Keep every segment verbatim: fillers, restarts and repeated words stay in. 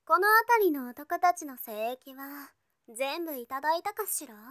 この辺りの男たちの聖域は全部いただいたかしら。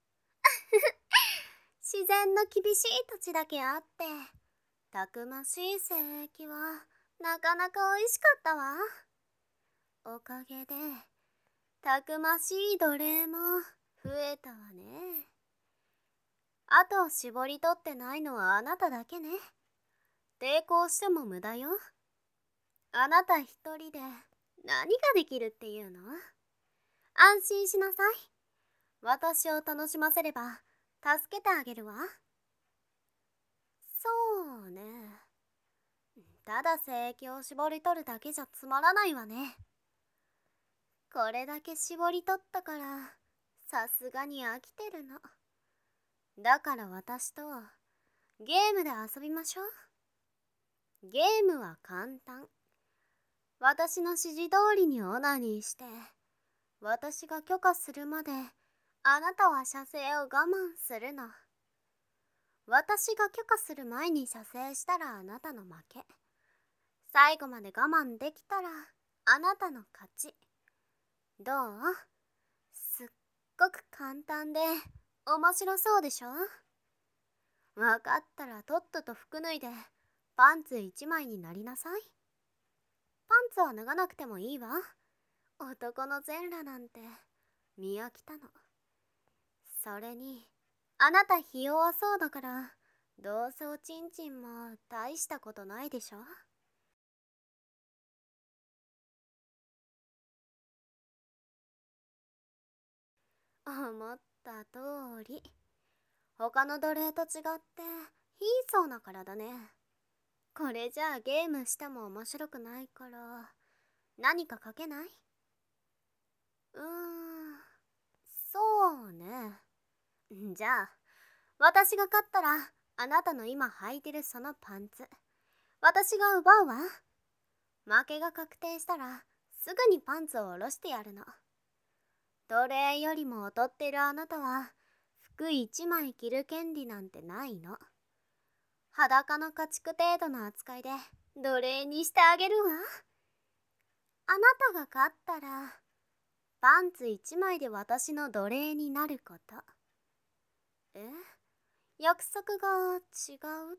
自然の厳しい土地だけあってたくましい聖域はなかなかおいしかったわ。おかげでたくましい奴隷も増えたわね。あと絞り取ってないのはあなただけね。抵抗しても無駄よ。あなた一人で何ができるっていうの？安心しなさい。私を楽しませれば助けてあげるわ。そうね。ただ聖域を絞り取るだけじゃつまらないわね。これだけ絞り取ったからさすがに飽きてるの。だから私とゲームで遊びましょう。ゲームは簡単。私の指示通りにオナニーして私が許可するまであなたは射精を我慢するの。私が許可する前に射精したらあなたの負け。最後まで我慢できたらあなたの勝ち。どう？すっごく簡単で面白そうでしょ？わかったらとっとと服脱いでパンツ一枚になりなさい。パンツは脱がなくてもいいわ。男の全裸なんて見飽きたの。それにあなたひ弱そうだからどうせおちんちんも大したことないでしょ。思った通り。他の奴隷と違って貧相な体ね。これじゃあゲームしても面白くないから何か書けない？うーん、そうね。じゃあ私が勝ったらあなたの今履いてるそのパンツ私が奪うわ。負けが確定したらすぐにパンツを下ろしてやるの。奴隷よりも劣ってるあなたは服一枚着る権利なんてないの。裸の家畜程度の扱いで奴隷にしてあげるわ。あなたが勝ったらパンツ一枚で私の奴隷になること。え？約束が違うって？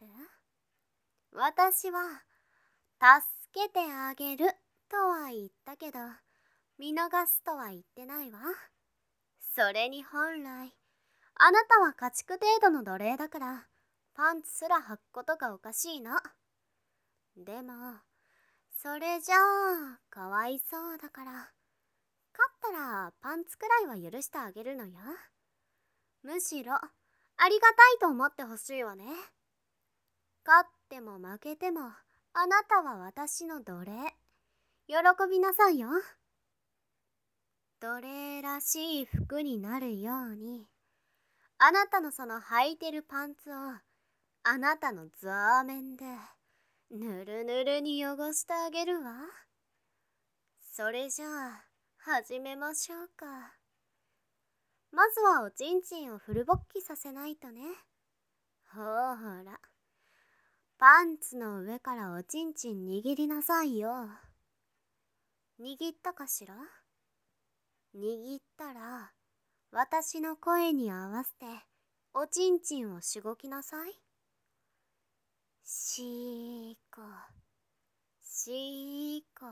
私は助けてあげるとは言ったけど見逃すとは言ってないわ。それに本来あなたは家畜程度の奴隷だからパンツすら履くことがおかしいの。でもそれじゃあかわいそうだから勝ったらパンツくらいは許してあげるのよ。むしろありがたいと思ってほしいわね。勝っても負けてもあなたは私の奴隷。喜びなさいよ。奴隷らしい服になるようにあなたのその履いてるパンツをあなたのザーメンでぬるぬるに汚してあげるわ。それじゃあ始めましょうか。まずはおちんちんをフル勃起させないとね。ほらパンツの上からおちんちん握りなさいよ。握ったかしら？握ったら私の声に合わせておちんちんをしごきなさい。しーこしーこ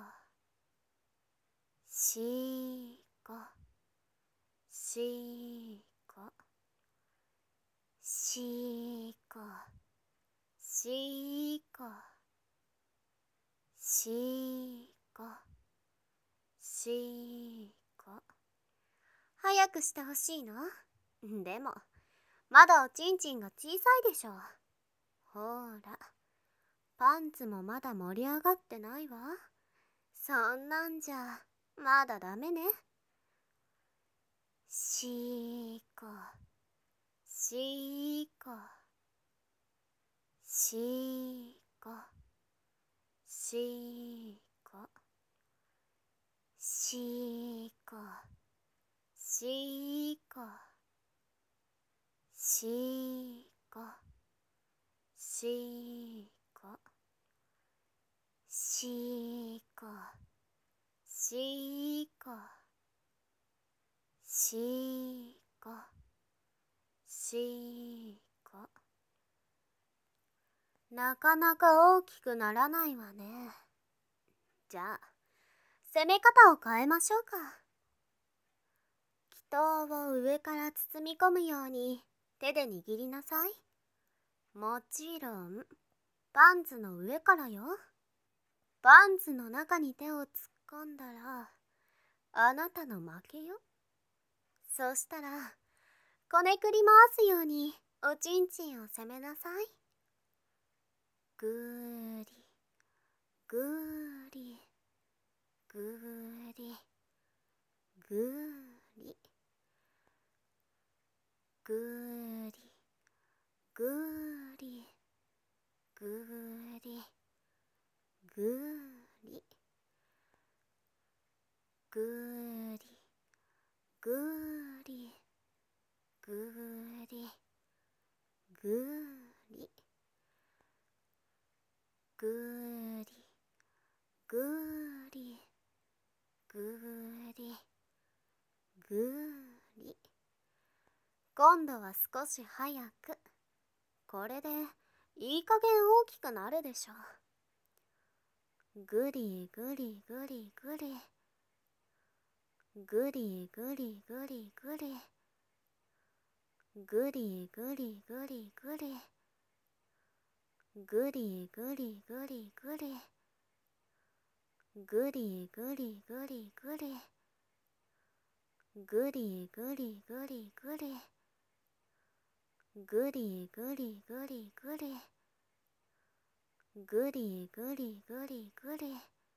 しーこしーこしーこしーこしーこしーこ。早くしてほしいの？でもまだおちんちんが小さいでしょ。ほらパンツもまだ盛り上がってないわ。そんなんじゃまだダメね。しーこしーこしーこしーこしーこしーこしーこしーこしーこししーこ、しーこ、しーこ。なかなか大きくならないわね。じゃあ、攻め方を変えましょうか。祈祷を上から包み込むように手で握りなさい。もちろん、パンツの上からよ。パンツの中に手を突っ込んだら、あなたの負けよ。そしたら、こねくり回すようにおちんちんを攻めなさい。ぐーり、ぐーり、ぐーり、ぐーり、ぐーり、ぐーり、ぐーり、ぐーり、ぐーり、ぐーり、ぐーり、ぐーり、ぐーり、ぐーり、ぐーり、ぐーり。今度は少し早く。これでいい加減大きくなるでしょう。ぐりぐりぐりぐり。ぐりぐりぐりぐり。ぐりぐりぐりぐり。ぐりぐりぐりぐり。ぐりぐりぐりぐり。ぐりぐりぐりぐり。ぐりぐりぐりぐり。ぐりぐりぐりぐり。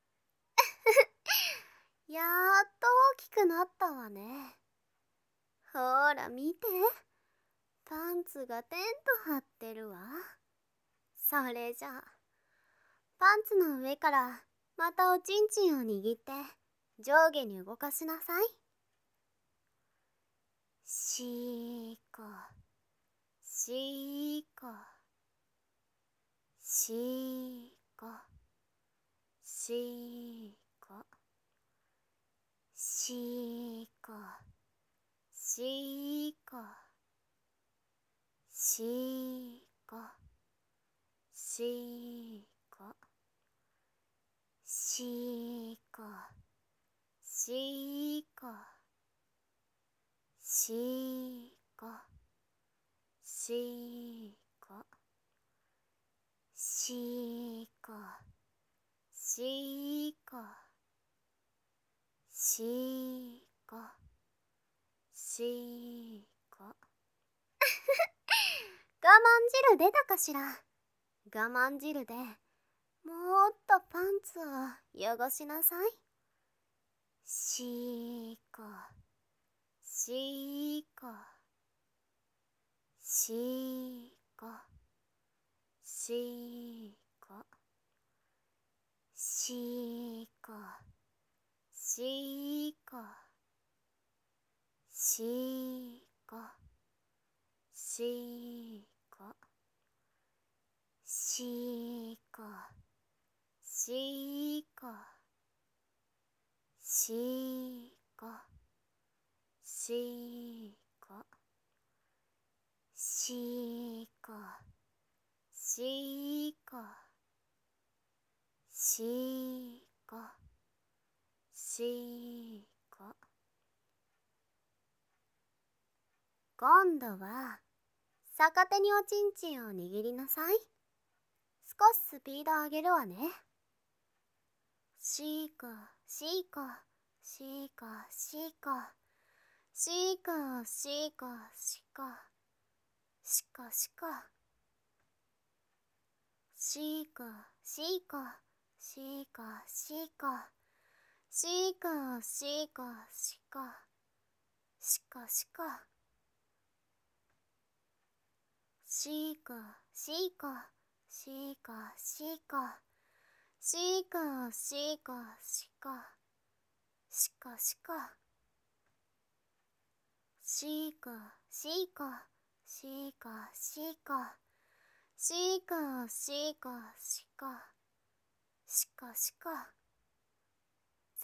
やっと大きくなったわね。ほら見て。パンツがテント張ってるわ。それじゃあ、パンツの上からまたおちんちんを握って上下に動かしなさい。しーこ、しーこ、しーこ、しーこ、しーこ、しーこ、しーこ、しーこ、しーこ、しーこ、しーこ、しーこ、しーこ、しーこ、しーこ、しーこ。我慢汁出たかしら。我慢汁でもっとパンツを汚しなさい。しーこ、しーこ、しーこ、しーこ、しーこ、しーこ、しーこ、しーこ、しーこ、しーこ、しーこ、しーこ、しーこ、しーこ、しーこ、しーこ。今度は逆手におちんちんを握りなさい。少しスピード上げるわね。しーこ、しーこ、しーこ、しーこ、しーこ、しーこ、しこ、しこしこ。しーこ、しーこ、しーこ、しーこ、しーこ、しーこ、しこ、しこしこ。しーこ、しーこ、しーこ、しーこ、しーこ、しーこ、しこ、しこしこ。しーこ、しーこ、しーこ、しーこ、しーこ、しーこ、しこ、しこしこ。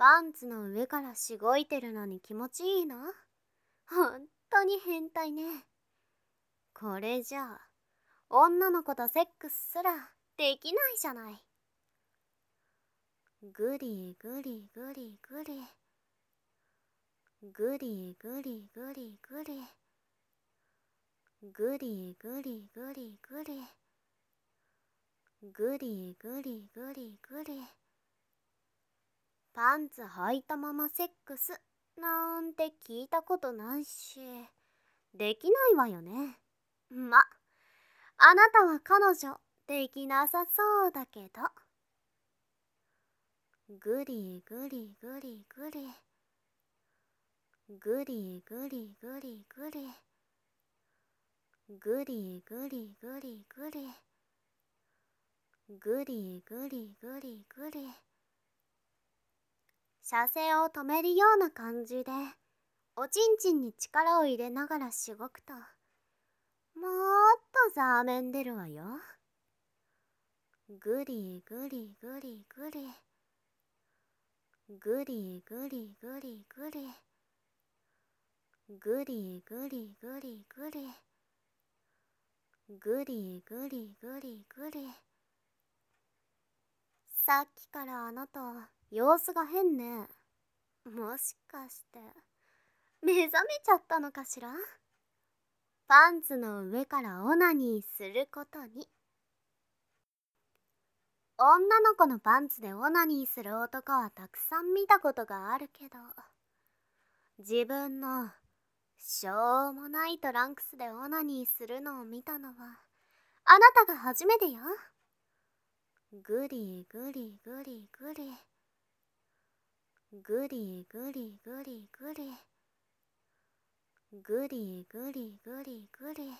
パンツの上からしごいてるのに気持ちいいの？ほんとに変態ね。これじゃあ女の子とセックスすらできないじゃない。ぐりぐりぐりぐりぐりぐりぐりぐりぐりぐりぐりぐりぐりぐりぐりぐり。パンツ履いたままセックスなんて聞いたことないし、できないわよね。ま、あなたは彼女できなさそうだけど。ぐりぐりぐりぐりぐりぐりぐりぐりぐりぐりぐりぐりぐりぐりぐりぐり。射精を止めるような感じでおちんちんに力を入れながらしごくと、もっとザーメン出るわよ。ぐりぐりぐりぐりぐりぐりぐりぐりぐりぐりぐりぐりぐりぐりぐりぐり。さっきからあなた様子が変ね。もしかして目覚めちゃったのかしら？パンツの上からオナニーすることに。女の子のパンツでオナニーする男はたくさん見たことがあるけど、自分のしょうもないトランクスでオナニーするのを見たのはあなたが初めてよ。ぐりぐりぐりぐりぐりぐりぐりぐりぐりぐりぐりぐり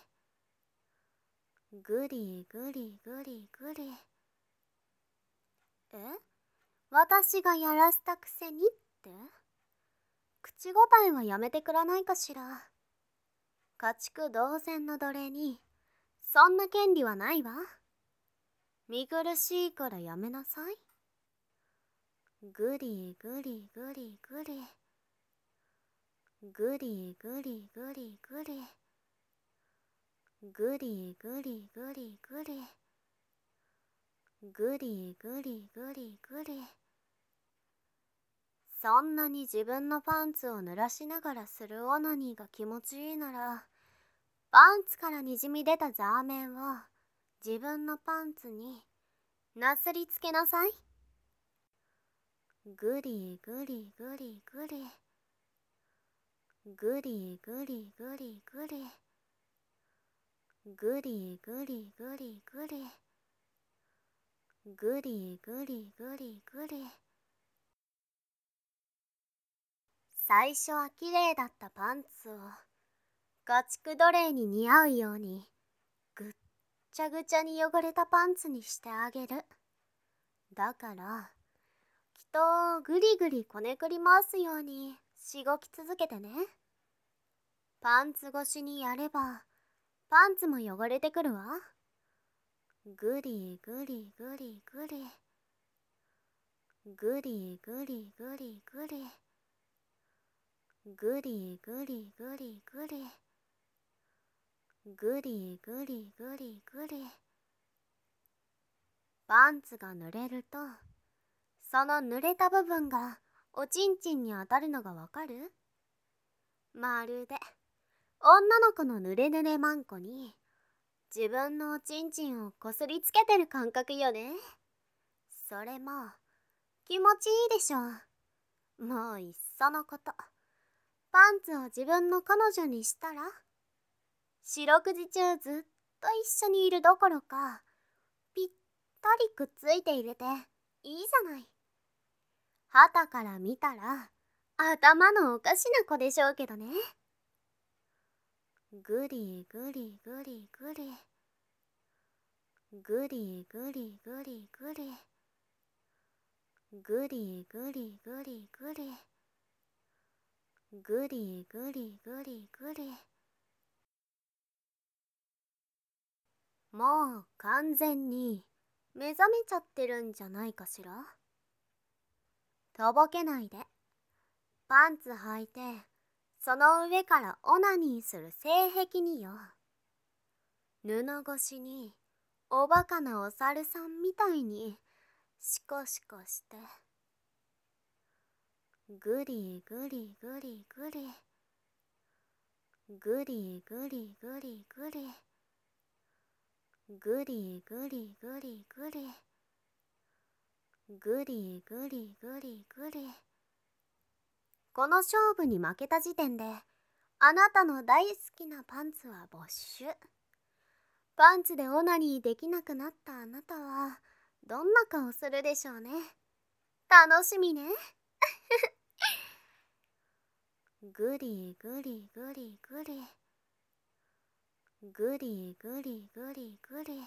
ぐりぐりぐりぐり。え？私がやらせたくせにって？口答えはやめてくらないかしら。家畜同然の奴隷にそんな権利はないわ。見苦しいからやめなさい。ぐりぐりぐりぐりぐりぐりぐりぐりぐりぐりぐりぐりぐりぐりぐりぐり。そんなに自分のパンツを濡らしながらするオナニーが気持ちいいなら、パンツからにじみ出たザーメンを自分のパンツになすりつけなさい。ぐりぐりぐりぐりぐりぐりぐりぐりぐりぐりぐりぐりぐりぐりぐりぐり。最初はきれいだったパンツを家畜奴隷に似合うようにぐっちゃぐちゃに汚れたパンツにしてあげる。だからきっとぐりぐりこねくり回すようにしごき続けてね。パンツ越しにやればパンツも汚れてくるわ。ぐりぐりぐりぐりぐりぐりぐりぐりぐりぐりぐりぐりぐりぐりぐりぐり。パンツが濡れるとその濡れた部分がおちんちんに当たるのがわかる？まるで女の子の濡れ濡れマンコに自分のおちんちんをこすりつけてる感覚よね。それも気持ちいいでしょう。もういっそのこと、パンツを自分の彼女にしたら、四六時中ずっと一緒にいるどころか、ぴったりくっついていれていいじゃない。旗から見たら頭のおかしな子でしょうけどね。ぐりぐりぐりぐりぐりぐりぐりぐりぐりぐりぐりぐりぐりぐりぐりぐり。もう完全に目覚めちゃってるんじゃないかしら。 とぼけないで。パンツ履いて、その上からオナニーする性癖によ。布越しに、おバカなお猿さんみたいに、シコシコして。ぐりぐりぐりぐり。ぐりぐりぐりぐり。ぐりぐりぐりぐり。ぐりぐりぐりぐり。この勝負に負けた時点で、あなたの大好きなパンツは没収。パンツでオナニーできなくなったあなたは、どんな顔するでしょうね。楽しみね。ぐりぐりぐりぐり。ぐりぐりぐりぐり。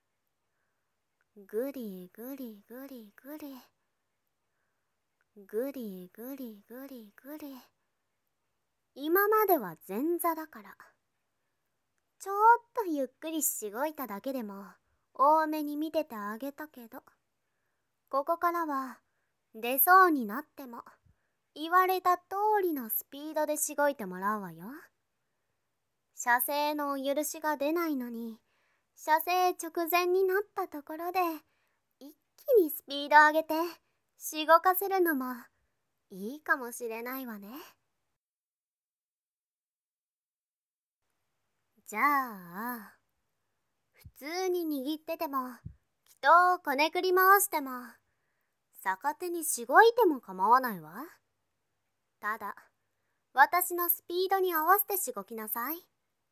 ぐりぐりぐりぐり。ぐりぐりぐりぐり。今までは前座だから。ちょっとゆっくりしごいただけでも多めに見ててあげたけど、ここからは出そうになっても言われた通りのスピードでしごいてもらうわよ。射精のお許しが出ないのに、射精直前になったところで一気にスピード上げてしごかせるのもいいかもしれないわね。じゃあ、普通に握ってても、人をこねくり回しても、逆手にしごいても構わないわ。ただ、私のスピードに合わせてしごきなさい。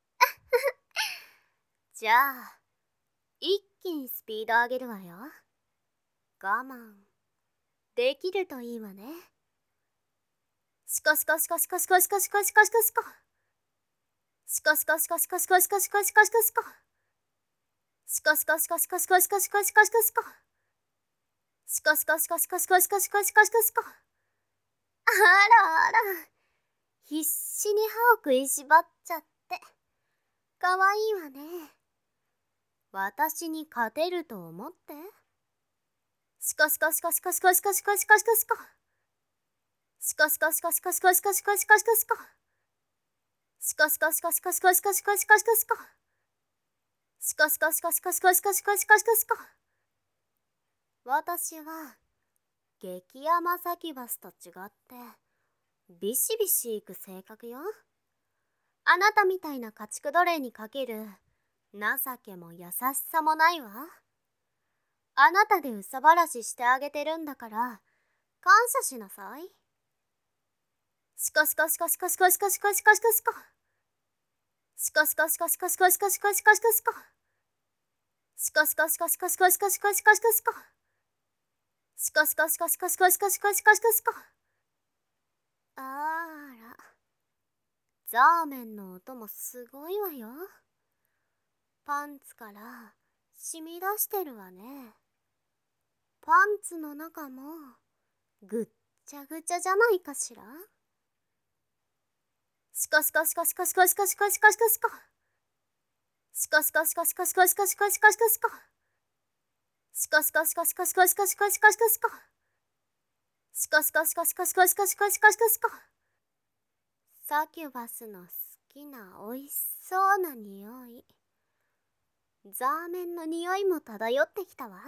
じゃあ、一気にスピード上げるわよ。我慢、できるといいわね。しこしこしこしこしこしこしこしこしこしこ。しこしこしこしこしこしこしこしこしこしこ。しこしこしこしこしこしこしこしこしこしこ。しこしこしこしこしこしこしこしこしこしこ。あらあら、必死に歯を食いしばっちゃって。かわいいわね。私に勝てると思って。しこしこしこしこしこしこしこしこしこしこ。しこしこしこしこしこしこしこしこしこしこ。しこしこしこしこしこしこしこしこしこしこ。しこしこしこしこしこしこしこしこしこしこ。私は激甘サキュバスと違ってビシビシいく性格よ。あなたみたいな家畜奴隷にかける情けも優しさもないわ。あなたで憂さ晴らししてあげてるんだから感謝しなさい。しこしこしこしこしこしこしこしこしこしこ。しこしこしこしこしこしこしこしこしこしこ。しこしこしこしこしこしこしこしこしこしこ。しこしこしこしこしこしこしこしこしこしこ。あら、ザーメンの音もすごいわよ。パンツから染み出してるわね。パンツの中もぐっちゃぐちゃじゃないかしら。しこしこしこしこしこしこしこしこしこしこ。しこしこしこしこしこしこしこしこしこしこ。しこしこしこしこしこしこしこしこしこしこ。しこしこしこしこしこしこしこしこしこしこ。サキュバスの好きなおいしそうな匂い。ザーメンの匂いも漂ってきたわ。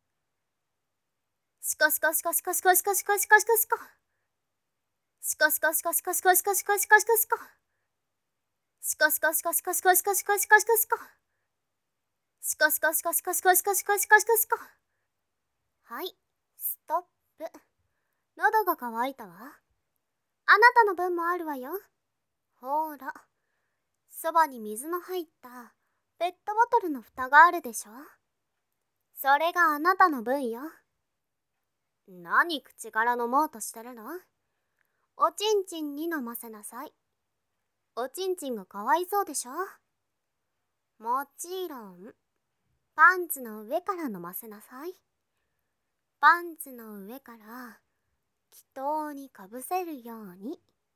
しこしこしこしこしこしこしこしこしこしこ。しこしこしこしこしこしこしこしこしこしこ。しこしこしこしこしこしこしこしこしこしこ。しこしこしこしこしこしこしこしこしこしこ。はい、ストップ。喉が渇いたわ。あなたの分もあるわよ。ほーら、そばに水の入ったペットボトルの蓋があるでしょ。それがあなたの分よ。何口から飲もうとしてるの？おちんちんに飲ませなさい。おちんちんがかわいそうでしょ。もちろん、パンツの上から飲ませなさい。パンツの上から気筒にかぶせるように。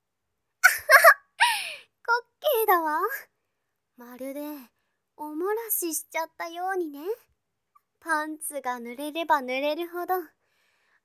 滑稽だわ。まるでおもらししちゃったようにね。パンツが濡れれば濡れるほど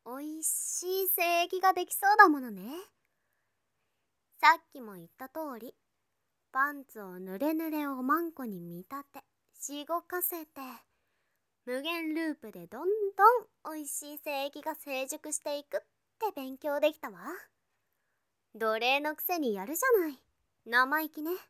おいしい精液ができそうだものね。さっきも言った通り、パンツをぬれぬれおまんこに見立て、しごかせて、無限ループでどんどんおいしい精液が成熟していくって勉強できたわ。奴隷のくせにやるじゃない。生意気ね。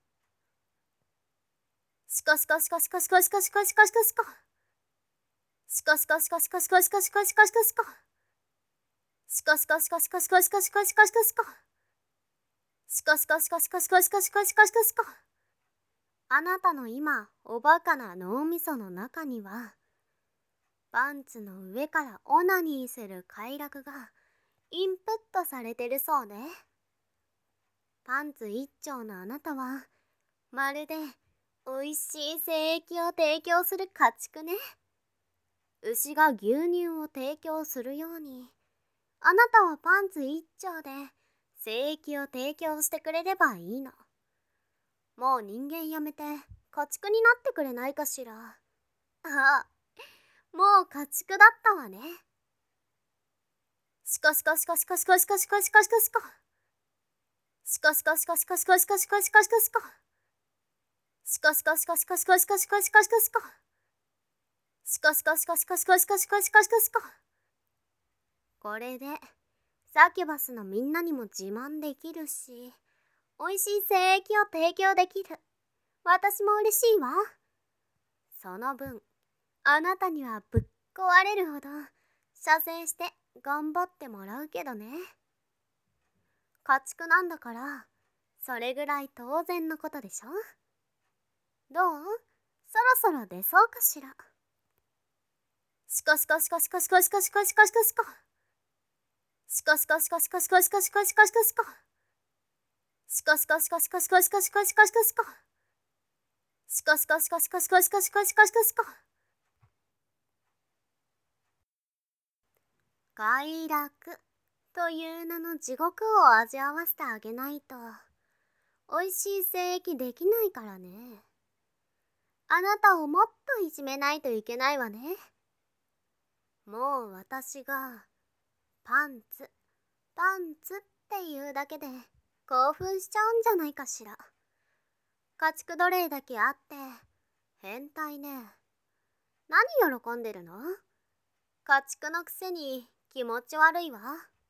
しこしこしこしこしこしこしこしこしこしこ。しこしこしこしこしこしこしこしこしこしこ。しこしこしこしこしこしこしこしこしこしこ。しこしこしこしこしこしこしこしこしこしこ。あなたの今おバカな脳みその中には、パンツの上からオナニーする快楽がインプットされてるそうね。パンツ一丁のあなたはまるでおいしい精液を提供する家畜ね。牛が牛乳を提供するように、あなたはパンツ一丁で精液を提供してくれればいいの。もう人間やめて家畜になってくれないかしら。ああ、もう家畜だったわね。しこしこしこしこしこしこしこしこしこしこ。しこしこしこしこしこしこしこしこしこしこ。しこしこしこしこしこしこしこしこしこしこ。しこしこしこしこしこしこしこしこしこしこ。これでサキュバスのみんなにも自慢できるし、おいしい精液を提供できる。私も嬉しいわ。その分、あなたにはぶっ壊れるほど射精して頑張ってもらうけどね。家畜なんだから、それぐらい当然のことでしょ。どう？そろそろ出そうかしら。しこしこしこしこしこしこしこしこしこしこ。しこしこしこしこしこしこしこしこしこしこ。しこしこしこしこしこしこしこしこしこしこ。しこしこしこしこしこしこしこしこしこしこ。快楽という名の地獄を味わわせてあげないと、おいしい精液できないからね。あなたをもっといじめないといけないわね。もう私がパンツ、パンツっていうだけで興奮しちゃうんじゃないかしら。家畜奴隷だけあって変態ね。何喜んでるの？家畜のくせに気持ち悪いわ。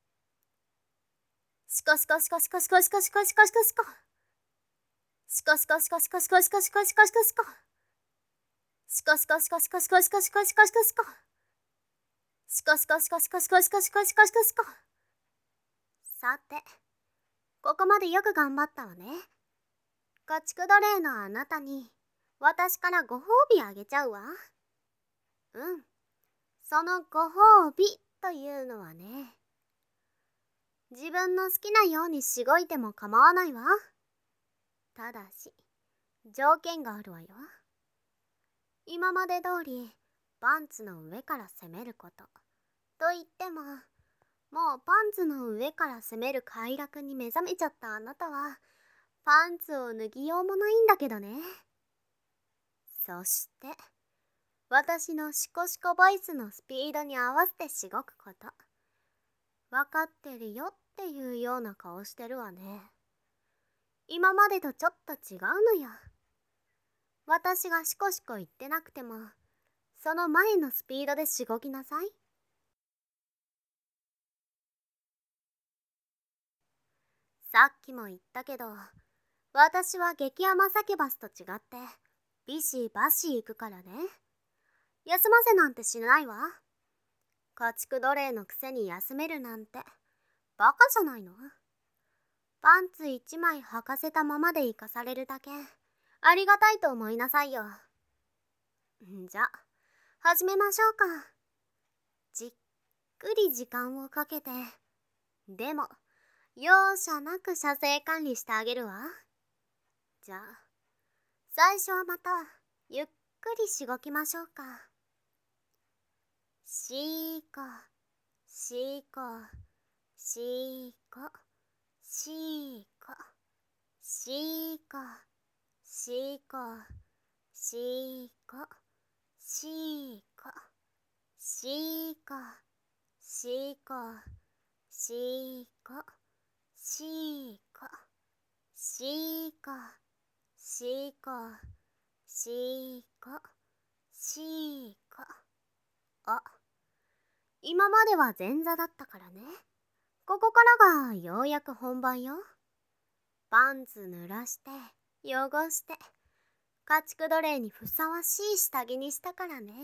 しこしこしこしこしこしこしこしこしこしこ。しこしこしこしこしこしこしこしこしこしこ。しこしこしこしこしこしこしこしこしこしこ。しこしこしこしこしこしこしこしこしこしこ。さて、ここまでよく頑張ったわね。家畜奴隷のあなたに私からご褒美あげちゃうわ。うん、そのご褒美というのはね、自分の好きなようにしごいても構わないわ。ただし条件があるわよ。今まで通りパンツの上から攻めること。と言っても、もうパンツの上から攻める快楽に目覚めちゃったあなたはパンツを脱ぎようもないんだけどね。そして私のシコシコボイスのスピードに合わせてしごくこと。わかってるよっていうような顔してるわね。今までとちょっと違うのよ。私がシコシコ言ってなくても、その前のスピードでしごきなさい。さっきも言ったけど、私は激甘サキュバスと違ってビシバシ行くからね。休ませなんてしないわ。家畜奴隷のくせに休めるなんてバカじゃないの。パンツ一枚履かせたままで生かされるだけありがたいと思いなさいよ。じゃ、始めましょうか。じっくり時間をかけて、でも容赦なく射精管理してあげるわ。じゃあ、最初はまたゆっくりしごきましょうか。しーこ、しーこ、しーこ、しーこ、しーこ、しーこ、しーこ、しーこ、しーこ、 しこしこしこしこしこしこしこ。あ、今までは前座だったからね。ここからがようやく本番よ。パンツ濡らして汚して家畜奴隷にふさわしい下着にしたからね。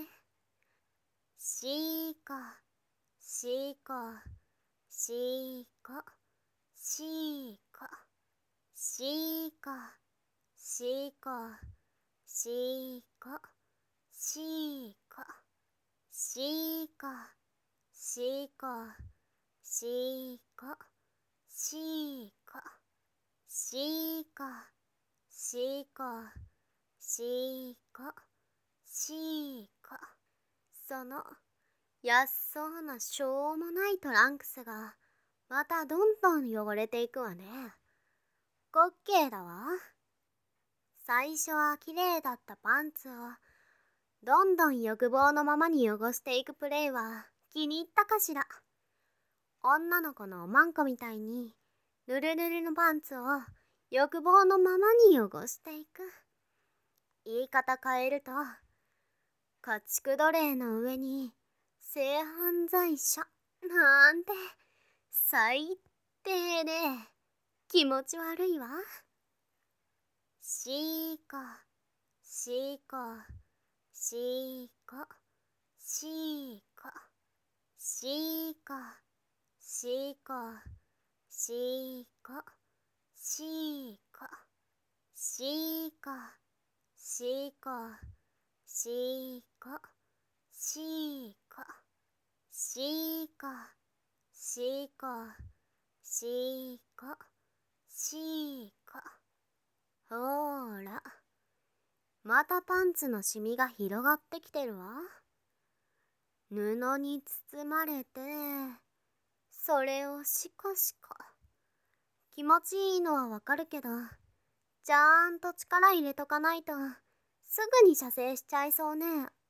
しこしこしこしこしこしこしこしこしこしこしこしこしこしこしこしこ。その安そうなしょうもないトランクスがまたどんどん汚れていくわね。滑稽だわ。最初は綺麗だったパンツをどんどん欲望のままに汚していくプレイは気に入ったかしら。女の子のおまんこみたいにぬるぬるのパンツを欲望のままに汚していく。言い方変えると、家畜奴隷の上に性犯罪者なんて最低で気持ち悪いわ。しこしこしこしこしこしこしこしこしこしこしこしこしこしこしこしこ。ほーら、またパンツのシミが広がってきてるわ。布に包まれてそれをシコシコ。気持ちいいのはわかるけど、ちゃんと力入れとかないとすぐに射精しちゃいそうね。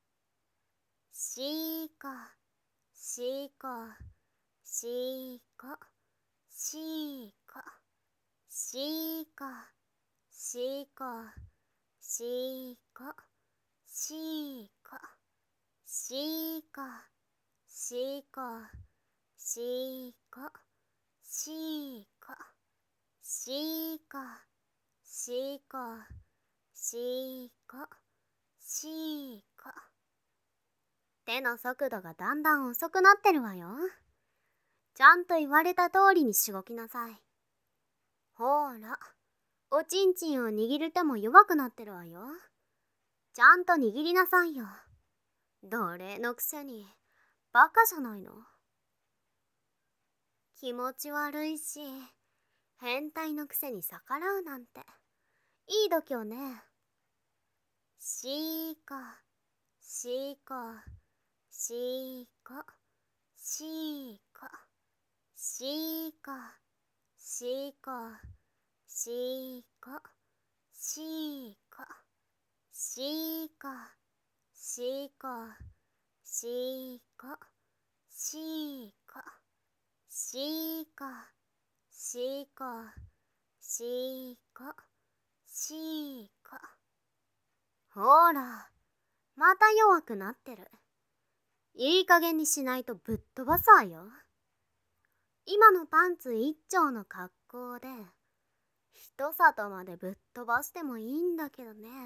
しこしこしこしこしこしこしこしこしこしこしこしこしこしこしこしこ。手の速度がだんだん遅くなってるわよ。ちゃんと言われた通りにしごきなさい。ほーら、おちんちんを握る手も弱くなってるわよ。ちゃんと握りなさいよ。奴隷のくせにバカじゃないの。気持ち悪いし変態のくせに逆らうなんていい度胸ね。しこしこしこしこしこしこしこしこしこしこしこしこしこしこしこしこ。ほら、また弱くなってる。いい加減にしないとぶっ飛ばすわよ。今のパンツ一丁の格好で人里までぶっ飛ばしてもいいんだけどね。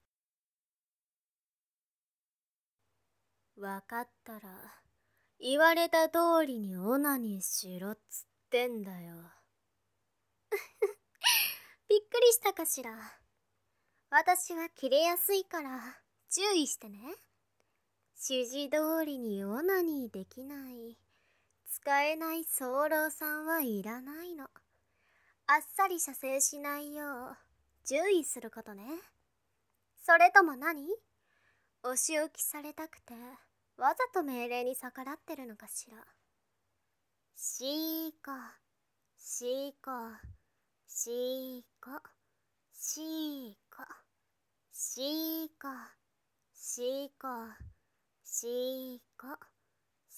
わかったら言われた通りにオナニーしろっつってんだよ。びっくりしたかしら。私は切れやすいから注意してね。指示通りにオナニーできない使えない早漏さんはいらないの。あっさり射精しないよう注意することね。それとも何？お仕置きされたくてわざと命令に逆らってるのかしら。しーこしーこしーこしーこしーこしーこしーこ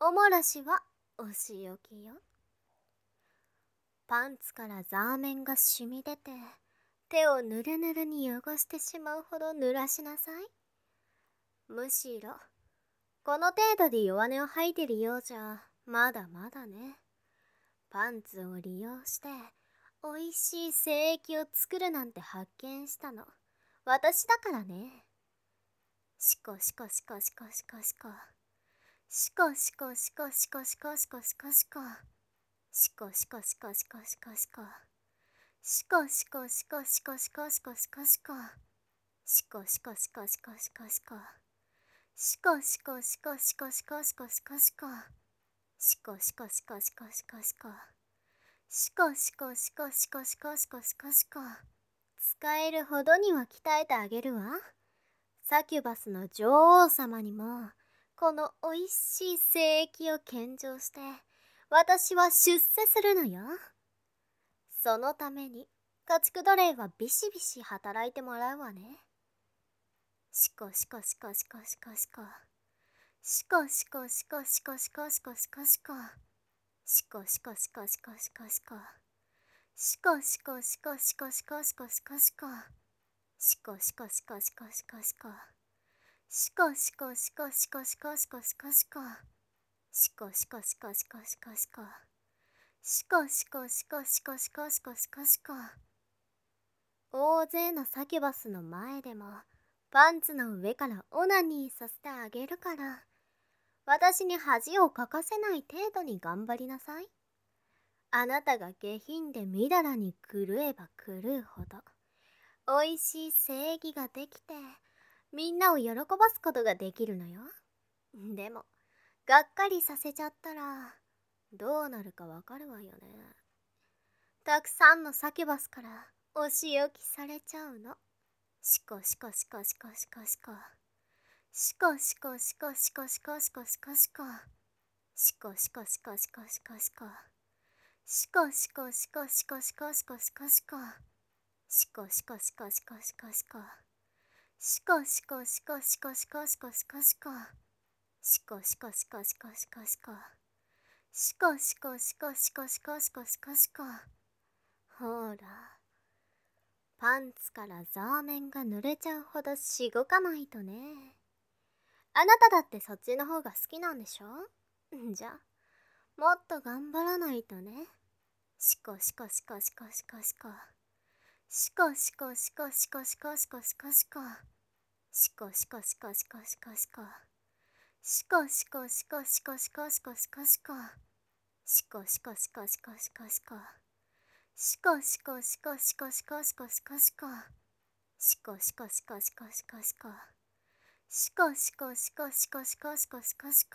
おもらしはお仕置きよ。パンツからザーメンが染み出て、手をぬるぬるに汚してしまうほど濡らしなさい。むしろ、この程度で弱音を吐いてるようじゃ、まだまだね。パンツを利用して、おいしい精液を作るなんて発見したの。私だからね。しこしこしこしこしこしこ。しこしこしこしこしこしこしこしこ。しこしこしこしこしこしこ。しこしこしこしこしこしこしこしこ。しこしこしこしこしこしこ。しこしこしこしこしこしこしこしこ。しこしこしこしこしこしこ。しこしこしこしこしこしこしこしこ。使えるほどには鍛えてあげるわ。サキュバスの女王様にもこのおいしい精液を献上して私は出世するのよ。そのために家畜奴隷はビシビシ働いてもらうわね。しこしこしこしこしこしこ。しこしこしこしこしこしこしこしこ。しこしこしこしこしこしこ。しこしこしこしこしこしこしこしこ。しこしこしこしこしこしこ。しこしこしこしこしこしこしこしこ。しこしこしこしこしこしこ。しこしこしこしこしこしこしこしこ。大勢のサキュバスの前でもパンツの上からオナニーさせてあげるから、私に恥をかかせない程度に頑張りなさい。あなたが下品でみだらに狂えば狂うほどおいしい正義ができてみんなを喜ばすことができるのよ。でもがっかりさせちゃったらどうなるかわかるわよね。たくさんのサキュバスからお仕置きされちゃうの。しこしこしこしこしこしこ。しこしこしこしこしこしこしこしこ。しこしこしこしこしこしこ。しこしこしこしこしこしこしこしこ。しこしこしこしこしこしこ。しこしこしこしこしこしこしこしこ。しこしこしこしこしこしこ。しこしこしこしこしこしこしこしこ。ほら、パンツからザーメンが濡れちゃうほどしごかないとね。あなただってそっちの方が好きなんでしょ？じゃあもっと頑張らないとね。しこしこしこしこしこしこ。しこしこしこしこしこしこしこしこ。しこしこしこしこしこしこ。しこしこしこしこしこしこしこしこ。しこしこしこしこしこしこ。しこしこしこしこしこしこしこしこ。しこしこしこしこしこしこ。しこしこしこしこしこしこしこしこ。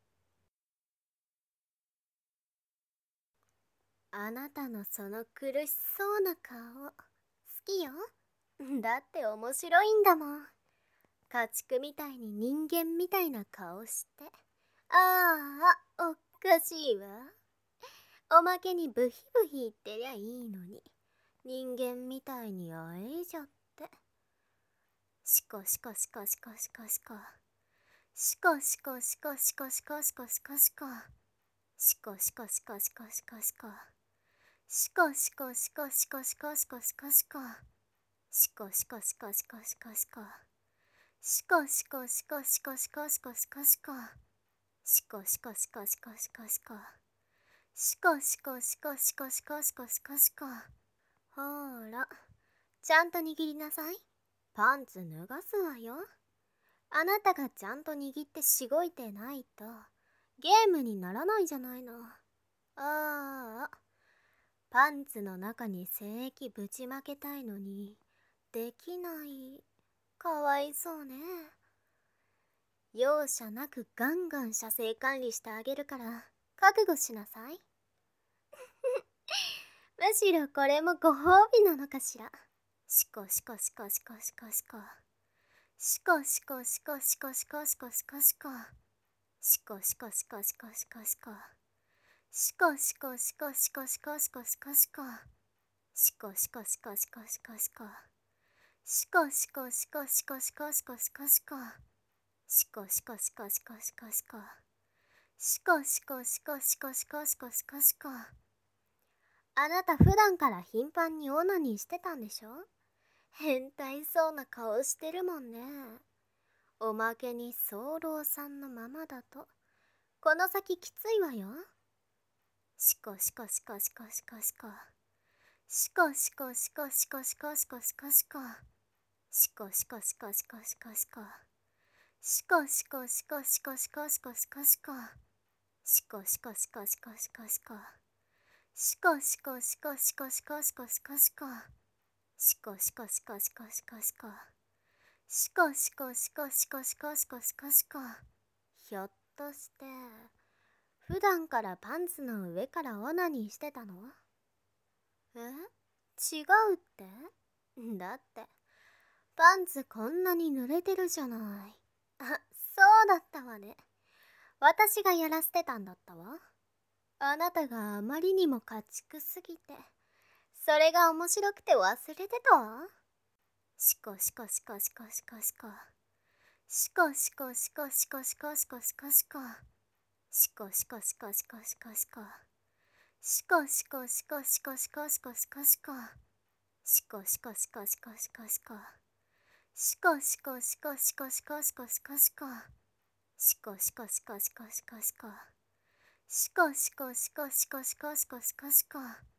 あなたのその苦しそうな顔好きよ。だって面白いんだもん。家畜みたいに人間みたいな顔して。ああ、おっかしいわ。おまけにブヒブヒ言ってりゃいいのに、人間みたいにあえいじゃって。しこしこしこしこしこしこ。しこしこしこしこしこしこしこしこ。しこしこしこしこしこしこ。しこしこしこしこしこしこしこしこ。しこしこしこしこしこしこ。しこしこしこしこしこしこしこしこ。しこしこしこしこしこしこ。しこしこしこしこしこしこしこしこ。ほーら、ちゃんと握りなさい。パンツ脱がすわよ。あなたがちゃんと握ってしごいてないとゲームにならないじゃないの。ああ、パンツの中に精液ぶちまけたいのにできない。かわいそうね。容赦なくガンガン射精管理してあげるから覚悟しなさい。むしろこれもご褒美なのかしら。しこしこしこしこしこしこ。しこしこしこしこしこしこしこしこ。しこしこしこしこしこしこ。しこしこしこしこしこしこしこしこ。しこしこしこしこしこしこ。しこしこしこしこしこしこしこしこ。しこしこしこしこしこしこ。 しこしこしこしこしこしこしこしこ。あなた普段から頻繁にオナニーしてたんでしょ？変態そうな顔してるもんね。おまけに早漏さんのままだとこの先きついわよ。しこしこしこしこしこしこ。しこしこしこしこしこしこしこしこ。しこしこしこしこしこしこ。しこしこしこしこしこしこしこしこ。しこしこしこしこしこしこ。しこしこしこしこしこしこしこしこ。しこしこしこしこしこしこ。しこしこしこしこしこしこしこしこ。ひょっとして普段からパンツの上からオナニーしてたの？え？違うって？だってパンツこんなに濡れてるじゃない。あ、そうだったわね。私がやらせてたんだったわ。あなたがあまりにも家畜すぎて、それが面白くて忘れてたわ。しこしこしこしこしこしこ。しこしこしこしこしこしこしこしこ。しこしこしこしこしこしこ。しこしこしこしこしこしこしこしこ。しこしこしこしこしこしこ。しこしこしこしこしこしこしこしこ。しこしこしこしこしこしこ。しこしこしこしこしこしこしこしこ。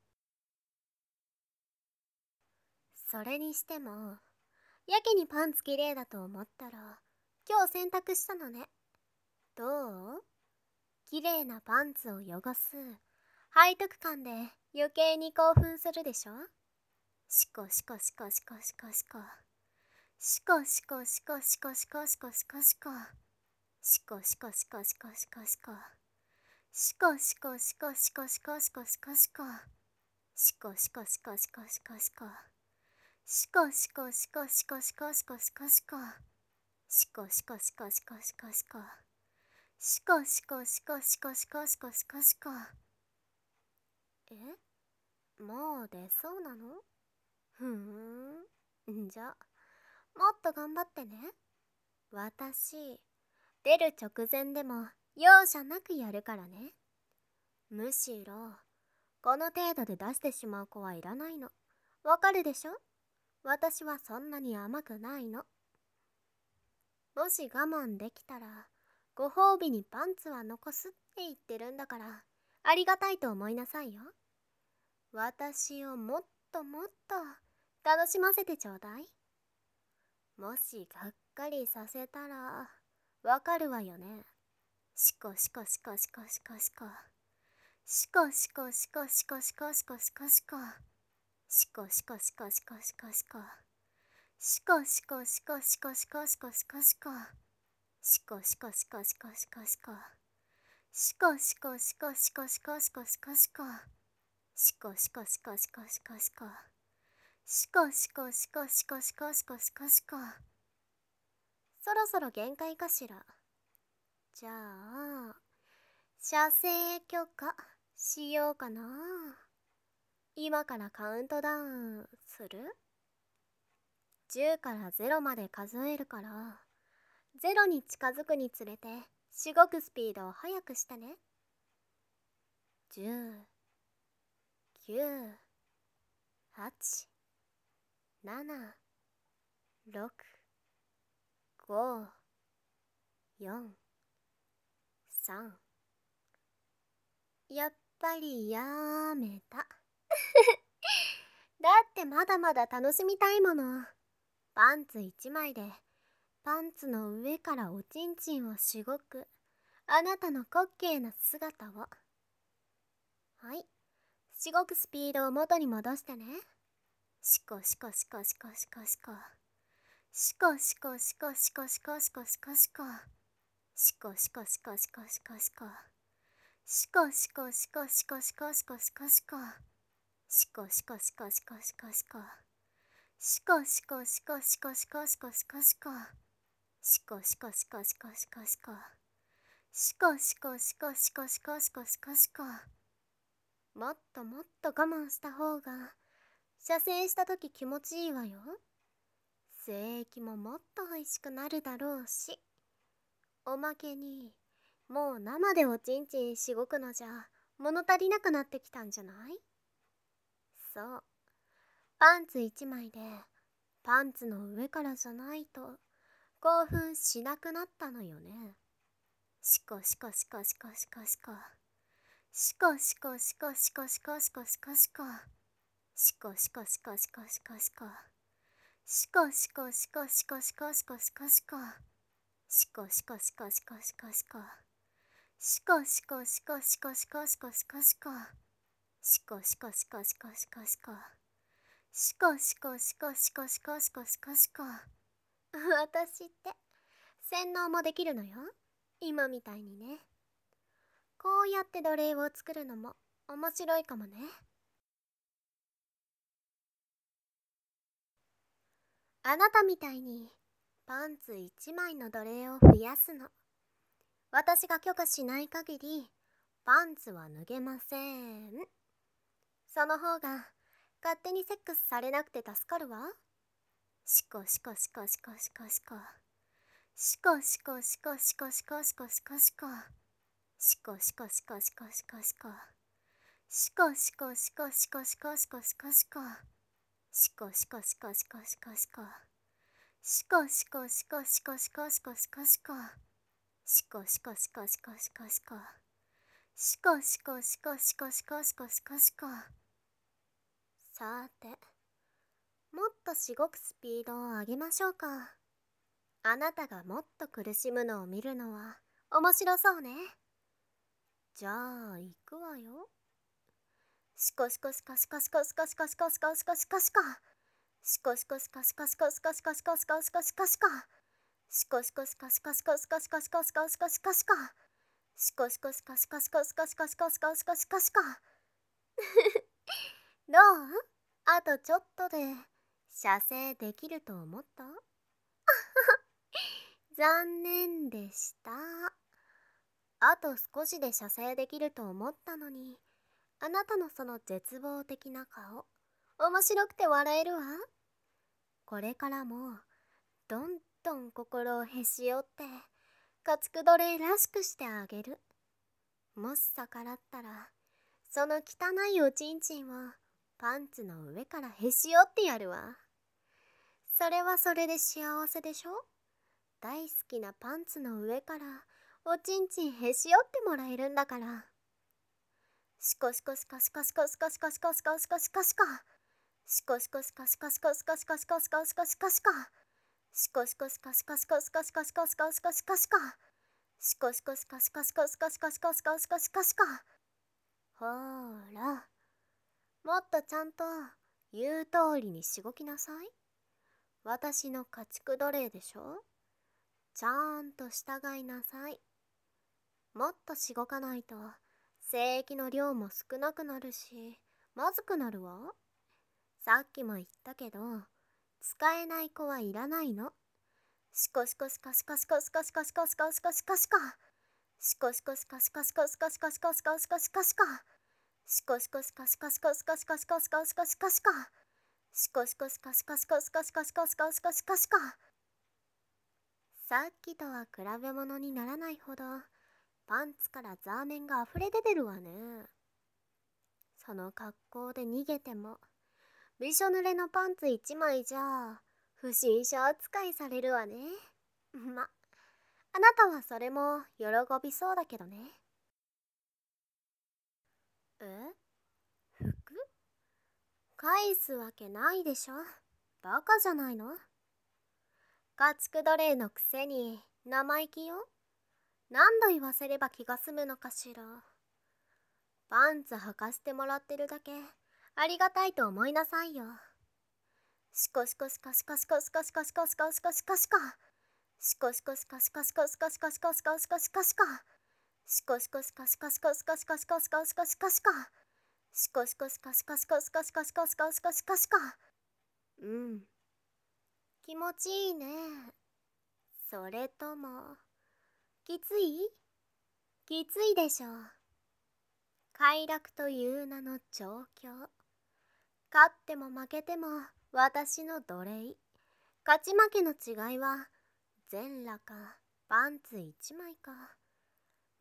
それにしてもやけにパンツきれいだと思ったら今日洗濯したのね。どう？きれいなパンツを汚す背徳感で余計に興奮するでしょ？しこしこしこしこしこしこ。しこしこしこしこしこしこしこしこ。しこしこしこしこしこしこ。しこしこしこしこしこしこしこしこ。しこしこしこしこしこしこ。しこしこしこしこしこしこしこしこ。しこしこしこしこしこしこ。しこしこしこしこしこしこしこしこ。え？もう出そうなの？ふーん。じゃ、もっと頑張ってね。私、出る直前でも容赦なくやるからね。むしろ、この程度で出してしまう子はいらないの。わかるでしょ？私はそんなに甘くないの。もし我慢できたら、ご褒美にパンツは残すって言ってるんだから、ありがたいと思いなさいよ。私をもっともっと楽しませてちょうだい。もしがっかりさせたら、わかるわよね。しこしこしこしこしこしこ。しこしこしこしこしこしこしこしこ。しこしこしこしこしこしこ。しこしこしこしこしこしこしこしこ。しこしこしこしこしこしこ。しこしこしこしこしこしこしこしこ。しこしこしこしこしこしこ。しこしこしこしこしこしこしこしこ。そろそろ限界かしら。じゃあ、射精許可しようかな。今からカウントダウンする？ じゅう からゼロまで数えるから、ゼロに近づくにつれてしごくスピードを速くしてね。じゅう、きゅう、はち、なな、ろく、ご、よん、さん。やっぱりやめた。だってまだまだ楽しみたいもの。パンツ一枚でパンツの上からおちんちんをしごくあなたの滑稽な姿を。はい、しごくスピードを元に戻してね。しこしこしこしこしこしこ。しこしこしこしこしこしこしこしこ。しこしこしこしこしこしこ。しこしこしこしこしこしこしこしこ。しこしこしこしこしこしこ。しこしこしこしこしこしこしこしこ。しこしこしこしこしこしこ。しこしこしこしこしこしこしこしこ。もっともっと我慢した方が射精した時気持ちいいわよ。精液ももっとおいしくなるだろうし、おまけにもう生でおちんちんしごくのじゃ物足りなくなってきたんじゃない？そう。パンツ一枚でパンツの上からじゃないと興奮しなくなったのよね。しこしこしこしこしこしこ。しこしこしこしこしこしこしこしこ。しこしこしこしこしこしこ。しこしこしこしこしこしこしこしこ。しこしこしこしこしこしこ。しこしこしこしこしこしこしこしこ。しこしこしこしこしこしこ。しこしこしこしこしこしこしこしこ。私って洗脳もできるのよ。今みたいにね。こうやって奴隷を作るのも面白いかもね。あなたみたいにパンツ一枚の奴隷を増やすの。私が許可しない限りパンツは脱げません。その方が勝手にセックスされなくて助かるわ。しこしこしこしこしこしこ。しこしこしこしこしこしこしこしこ。しこしこしこしこしこしこ。しこしこしこしこしこしこしこしこ。しこしこしこしこしこしこ。しこしこしこしこしこしこしこしこ。しこしこしこしこしこしこ。しこしこしこしこしこしこしこしこ。さて、もっとしごくスピードを上げましょうか。あなたがもっと苦しむのを見るのは面白そうね。じゃあ行くわよ。しこしこしこしこしこしこしこしこしこしこしこしこ。しこしこしこしこしこしこしこしこしこしこしこしこ。しこしこしこしこしこしこしこしこしこしこしこしこ。しこしこしこしこしこしこしこしこしこしこしこしこ。どう？あとちょっとで射精できると思った？残念でした。あと少しで射精できると思ったのに、あなたのその絶望的な顔、面白くて笑えるわ。これからもどんどん心をへし折って家畜奴隷らしくしてあげる。もし逆らったらその汚いおちんちんをパンツの上からへし折ってやるわ。それはそれで幸せでしょ？大好きなパンツの上からおちんちんへし折ってもらえるんだから。しこしこしこしこしこしこしこしこしこしこしこしこ。しこしこしこしこしこしこしこしこしこしこしこしこ。しこしこしこしこしこしこしこしこしこしこしこしこ。しこしこしこしこしこしこしこしこしこしこしこしこ。ほーら、もっとちゃんと言う通りにしごきなさい。私の家畜奴隷でしょ？ちゃんと従いなさい。もっとしごかないと精液の量も少なくなるしまずくなるわ。さっきも言ったけど使えない子はいらないの。しこしこしこしこしこしこしこしこしこしこしこしこ。しこしこしこしこしこしこしこしこしこしこしこしこ。しこしこしこしこしこしこしこしこしこしこしこしこ。しこしこしこしこしこしこしこしこしこしこしこしこ。さっきとは比べ物にならないほどパンツからザーメンがあふれ出てるわね。その格好で逃げてもびしょ濡れのパンツ一枚じゃ不審者扱いされるわね。ま、あなたはそれも喜びそうだけどね。え？服？返すわけないでしょ。バカじゃないの？家畜奴隷のくせに生意気よ。何度言わせれば気が済むのかしら。パンツ履かせてもらってるだけありがたいと思いなさいよ。しこしこしこしこしこしこしこしこしこしこしこしこ。しこしこしこしこしこしこしこしこしこしこしこしこ。しこしこしこしこしこしこしこしこしこしこしこしこ。しこしこしこしこしこしこしこしこしこしこしこしこ。うん。気持ちいいね。それともきつい？きついでしょ。快楽という名の調教。勝っても負けても私の奴隷。勝ち負けの違いは全裸かパンツ一枚か。